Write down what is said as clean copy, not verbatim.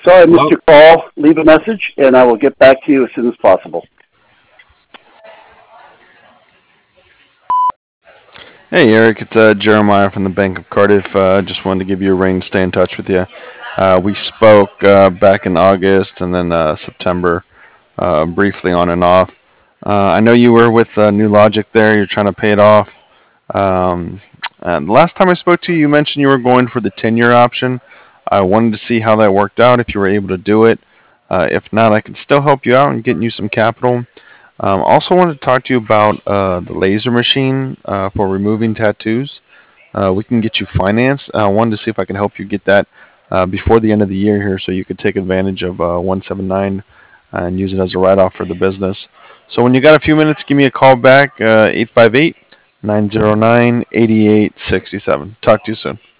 Sorry I missed Well, your call. Leave a message, and I will get back to you as soon as possible. Hey Eric, it's Jeremiah from the Bank of Cardiff. Just wanted to give you a ring, stay in touch with you. We spoke back in August and then September, briefly on and off. I know you were with New Logic there. You're trying to pay it off. Um, and the last time I spoke to you, you mentioned you were going for the 10-year option. I wanted to see how that worked out, if you were able to do it. If not, I can still help you out in getting you some capital. Also wanted to talk to you about the laser machine for removing tattoos. We can get you financed. I wanted to see if I can help you get that before the end of the year here, so you could take advantage of 179 and use it as a write-off for the business. So when you got a few minutes, give me a call back, 858 909 8867. Talk to you soon.